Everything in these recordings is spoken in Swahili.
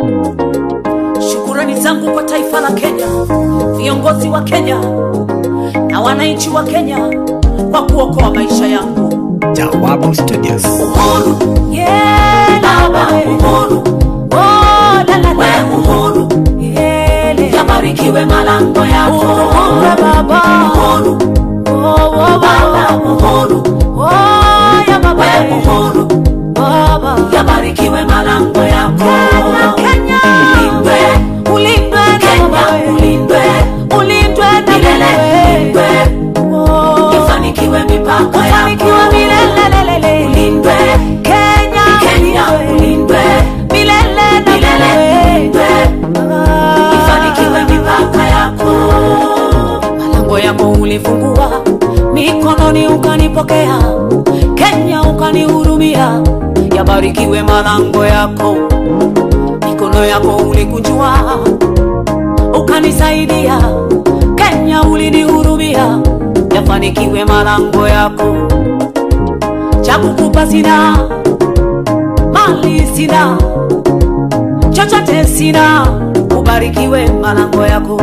Shukrani zangu kwa taifa la Kenya, viongozi wa Kenya na wananchi wa Kenya kwa kuokoa maisha yangu. Jawabu Studios. Uhuru, yeah, baba, uhuru. Oh, la la la, uhuru. Yeah, yabarikiwe malango yako. Uhuru, baba. Uhuru. Oh, baba, uhuru. Oh, ya baba, uhuru. Baba, yabarikiwe malango yako. Kenya, ulindwe, ulindwe Kenya, ulindwe, ulindwe milele, ulindwe. Ifanikiwe mipaka yako, milele, ulindwe Kenya, Kenya, ulindwe milele, milele, ulindwe. Ifanikiwe mipaka yako. Malango yako ulifungua, mikononi ukanipokea, Kenya ukanihurumia. Yabarikiwe malango yako. Mikono yako ulikunjua, ukanisaidia, Kenya ulinihurumia. Yafanikiwe malango yako. Cha kukupa sina, mali sina, chochote sina. Ubarikiwe malango yako.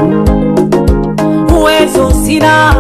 Uwezo sina,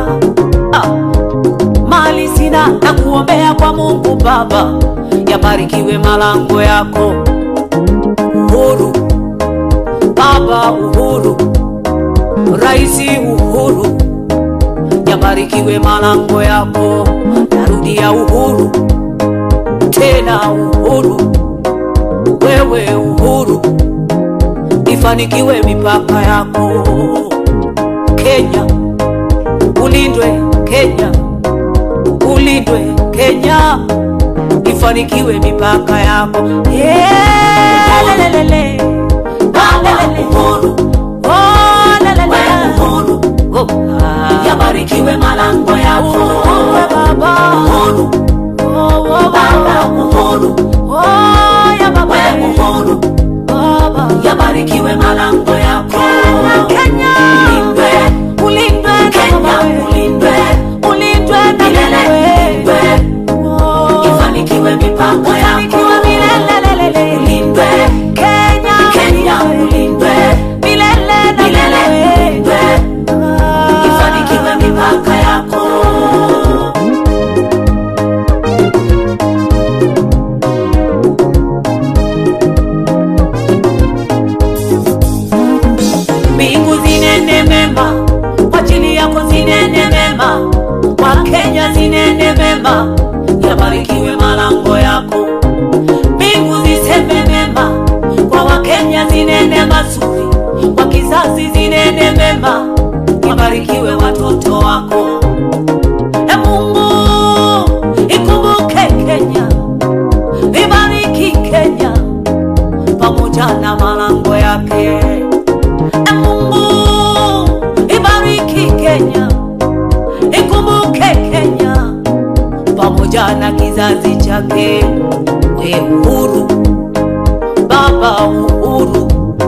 mali sina, na kuombea kwa Mungu Baba. Yabarikiwe malango yako. Uhuru Baba, uhuru Raisi, uhuru. Yabarikiwe malango yako. Narudia uhuru tena, uhuru wewe, uhuru. Ifanikiwe mipaka yako. Kenya ulindwe, Kenya ulindwe, Kenya. Ifanikiwe mipaka yako. Lelelele, uhuru. Oh, lelele, uhuru. Yabarikiwe malango yako. Baba, uhuru. Baba, uhuru. Oh, ya baba, uhuru. Baba, yabarikiwe malango yako. Kenya, ulindwe, ulindwe Kenya, ulindwe, ulindwe milele, ulindwe. Ifanikiwe mipaka yako, milele, ulindwe Kenya, Kenya, ulindwe milele, milele, ulindwe. Ifanikiwe mipaka yako. Mbingu zinene mema kwa ajili yako, zinene mema kwa Kenya, zinene mema. Yabarikiwe malango yako. Mbingu ziseme mema kwa Wakenya, zinene mazuri kwa kizazi, zinene mema. Yabarikiwe watoto wako. Mungu ikumbuke Kenya, ibariki Kenya pamoja na malango yake. Mungu ibariki Kenya, ikumbuke Kenya pamoja na kizazi chake. We uhuru Baba, uhuru,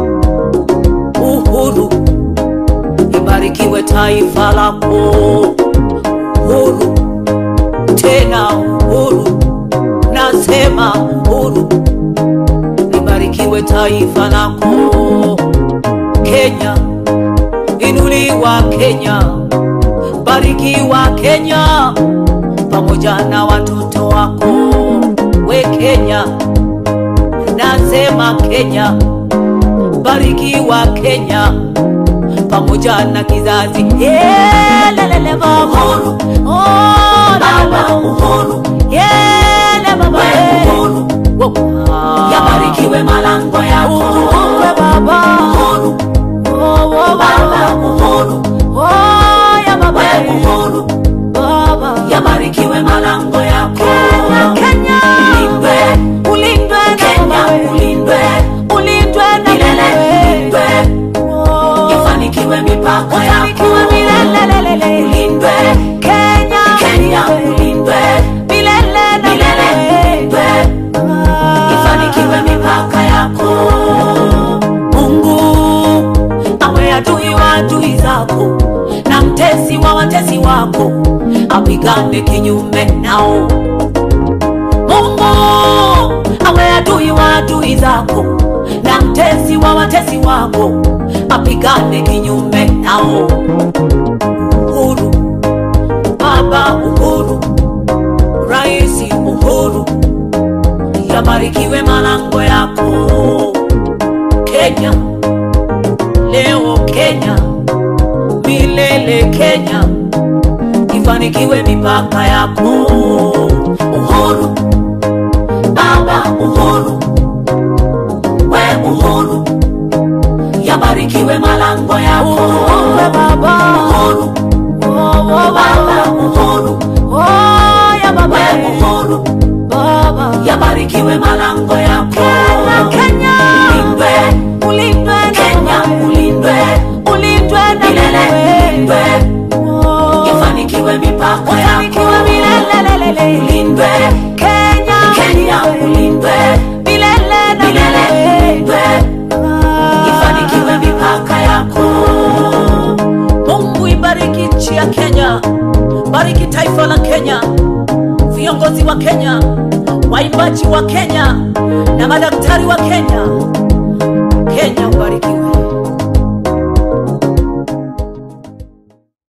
uhuru. Ibarikiwe taifa lako. Uhuru tena, uhuru. Nasema uhuru. Ibarikiwe taifa lako. Kenya inuliwa, Kenya barikiwa, Kenya pamoja na watoto wako. We Kenya, nasema Kenya barikiwa, Kenya pamoja na kizazi. Lelele baba, uhuru. Oh, baba, uhuru. Lele baba, uhuru. Yabarikiwe malango yako. Uhuru baba, uhuru. Oh, baba, uhuru. Oh, ya baba, uhuru. Baba, yabarikiwe malango yako. Kenya, ulindwe, ulindwe Kenya, ulindwe, ulindwe milele, ulindwe. Ifanikiwe mipaka yako, milele, ulindwe Kenya, Kenya, ulindwe milele, milele, ulindwe. Ifanikiwe mipaka yako. Mungu awe adui wa adui zako, na mtesi wa watesi wako, apigane kinyume nao. Mungu awe adui wa adui zako, na mtetezi wa watesi wako apigane kinyume nao. Uhuru, Baba Uhuru, Rais Uhuru, yabarikiwe malango yako. Kenya, leo Kenya, milele Kenya, ifanikiwe mipaka yako. Uhuru, Baba Uhuru, we Uhuru, yabarikiwe malango yako. Uhuru, Baba Uhuru, Baba Uhuru, ya Baba Uhuru, Baba, yabarikiwe malango yako. Kenya, ulindwe, ulindwe Kenya, ulindwe, ulindwe na milele, ulindwe, ifanikiwe mipaka yako. Milele, ulindwe Kenya, Kenya, ulindwe, milele na milele, ulindwe, ifanikiwe mipaka yako. Mungu ibariki nchi ya Kenya, bariki taifa la Kenya, viongozi wa Kenya, waimbaji wa Kenya na madaktari wa Kenya.